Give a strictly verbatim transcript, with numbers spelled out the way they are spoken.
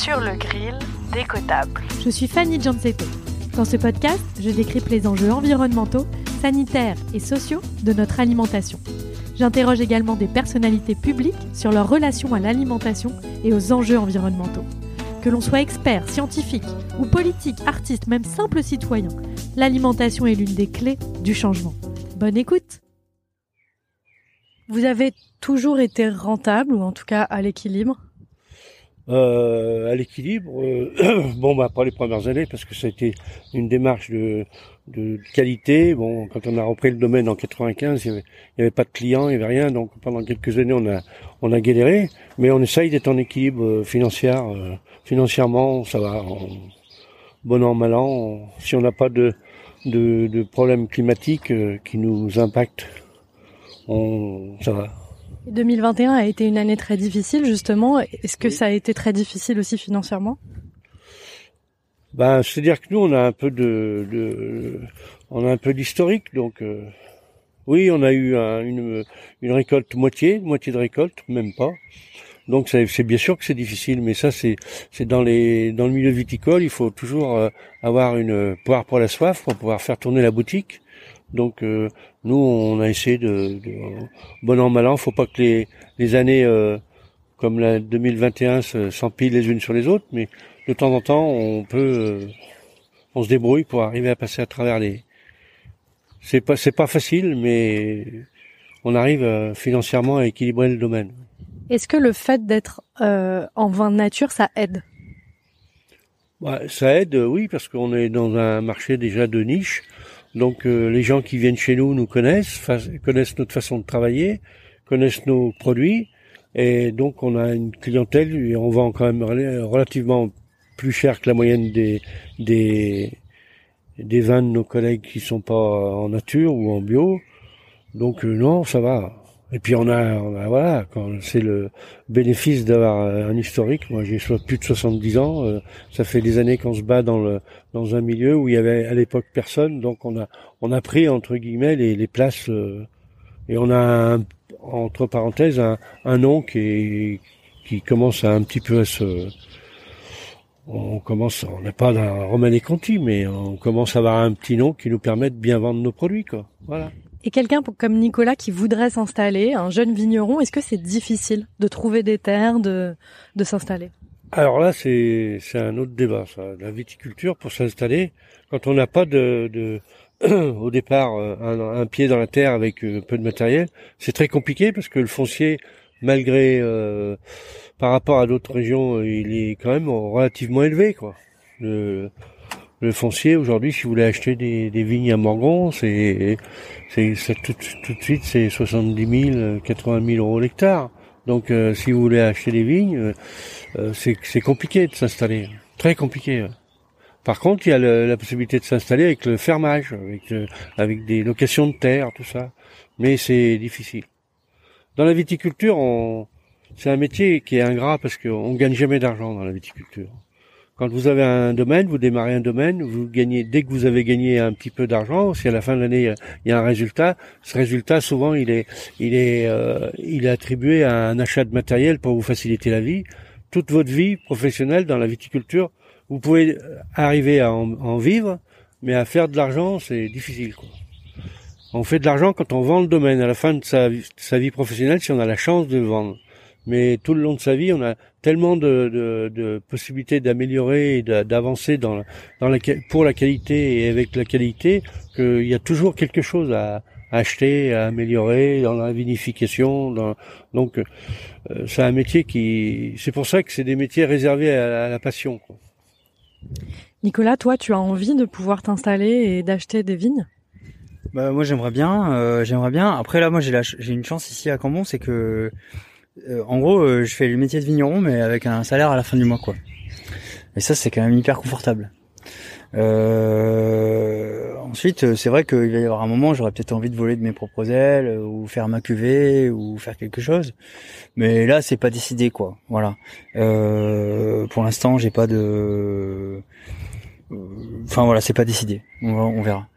Sur le grill, décotable. Je suis Fanny Gianzetto. Dans ce podcast, je décrypte les enjeux environnementaux, sanitaires et sociaux de notre alimentation. J'interroge également des personnalités publiques sur leur relation à l'alimentation et aux enjeux environnementaux. Que l'on soit expert, scientifique ou politique, artiste, même simple citoyen, l'alimentation est l'une des clés du changement. Bonne écoute! Vous avez toujours été rentable, ou en tout cas à l'équilibre? Euh, à l'équilibre, euh, bon bah pas les premières années parce que ça a été une démarche de, de qualité. Bon, quand on a repris le domaine en quatre-vingt-quinze, il y avait, il y avait pas de clients, il y avait rien, donc pendant quelques années on a on a galéré, mais on essaye d'être en équilibre euh, financier, euh, financièrement ça va, on, bon an mal an, on, si on n'a pas de de, de problèmes climatiques euh, qui nous impactent, on ça va. deux mille vingt et un a été une année très difficile, justement. Est-ce que oui. Ça a été très difficile aussi financièrement? Ben, c'est-à-dire que nous, on a un peu de, de on a un peu d'historique, donc euh, oui, on a eu un, une, une récolte moitié, moitié de récolte, même pas. Donc c'est, c'est bien sûr que c'est difficile, mais ça c'est c'est dans les dans le milieu viticole, il faut toujours euh, avoir une poire pour la soif pour pouvoir faire tourner la boutique. Donc euh, nous on a essayé de, de bon an mal an, faut pas que les les années euh, comme la deux mille vingt et un se, s'empilent les unes sur les autres, mais de temps en temps on peut euh, on se débrouille pour arriver à passer à travers les. C'est pas c'est pas facile, mais on arrive euh, financièrement à équilibrer le domaine. Est-ce que le fait d'être euh, en vin de nature, ça aide? Ouais, ça aide, oui, parce qu'on est dans un marché déjà de niche. Donc euh, les gens qui viennent chez nous nous connaissent, fa- connaissent notre façon de travailler, connaissent nos produits, et donc on a une clientèle et on vend quand même relativement plus cher que la moyenne des des des vins de nos collègues qui sont pas en nature ou en bio. Donc euh, non, ça va. Et puis on a, on a voilà, quand c'est le bénéfice d'avoir un historique. Moi, j'ai plus de soixante-dix ans. Euh, ça fait des années qu'on se bat dans le dans un milieu où il y avait à l'époque personne. Donc on a on a pris entre guillemets les, les places euh, et on a un, entre parenthèses un, un nom qui est, qui commence à un petit peu à se. On commence, on n'est pas dans Romanée Conti, mais on commence à avoir un petit nom qui nous permet de bien vendre nos produits, quoi. Voilà. Et quelqu'un comme Nicolas qui voudrait s'installer, un jeune vigneron, est-ce que c'est difficile de trouver des terres, de, de s'installer? Alors là, c'est, c'est un autre débat, ça. La viticulture, pour s'installer, quand on n'a pas de, de au départ, un, un pied dans la terre avec peu de matériel, c'est très compliqué parce que le foncier, malgré, euh, par rapport à d'autres régions, il est quand même relativement élevé, quoi. Le, Le foncier aujourd'hui, si vous voulez acheter des, des vignes à Morgon, c'est, c'est, c'est tout, tout de suite c'est soixante-dix mille, quatre-vingt mille euros l'hectare. Donc, euh, si vous voulez acheter des vignes, euh, c'est, c'est compliqué de s'installer, très compliqué. Par contre, il y a le, la possibilité de s'installer avec le fermage, avec, euh, avec des locations de terre, tout ça. Mais c'est difficile. Dans la viticulture, on, c'est un métier qui est ingrat parce qu'on gagne jamais d'argent dans la viticulture. Quand vous avez un domaine, vous démarrez un domaine, vous gagnez, dès que vous avez gagné un petit peu d'argent, si à la fin de l'année il y a un résultat, ce résultat souvent il est, il est, euh, il est attribué à un achat de matériel pour vous faciliter la vie. Toute votre vie professionnelle dans la viticulture, vous pouvez arriver à en, en vivre, mais à faire de l'argent c'est difficile, quoi. On fait de l'argent quand on vend le domaine à la fin de sa, de sa vie professionnelle si on a la chance de le vendre. Mais tout le long de sa vie, on a tellement de, de, de possibilités d'améliorer et d'avancer dans, dans la, pour la qualité et avec la qualité qu'il y a toujours quelque chose à, à acheter, à améliorer dans la vinification. Dans, donc, euh, c'est un métier qui, c'est pour ça que c'est des métiers réservés à, à la passion, quoi. Nicolas, toi, tu as envie de pouvoir t'installer et d'acheter des vignes? Bah moi, j'aimerais bien. Euh, j'aimerais bien. Après là, moi, j'ai la, j'ai une chance ici à Cambon, c'est que Euh, en gros, euh, je fais le métier de vigneron, mais avec un salaire à la fin du mois, quoi. Et ça, c'est quand même hyper confortable. Euh, ensuite, c'est vrai qu'il va y avoir un moment, j'aurais peut-être envie de voler de mes propres ailes, ou faire ma cuvée, ou faire quelque chose. Mais là, c'est pas décidé, quoi. Voilà. Euh, pour l'instant, j'ai pas de. Enfin voilà, c'est pas décidé. On, va, on verra.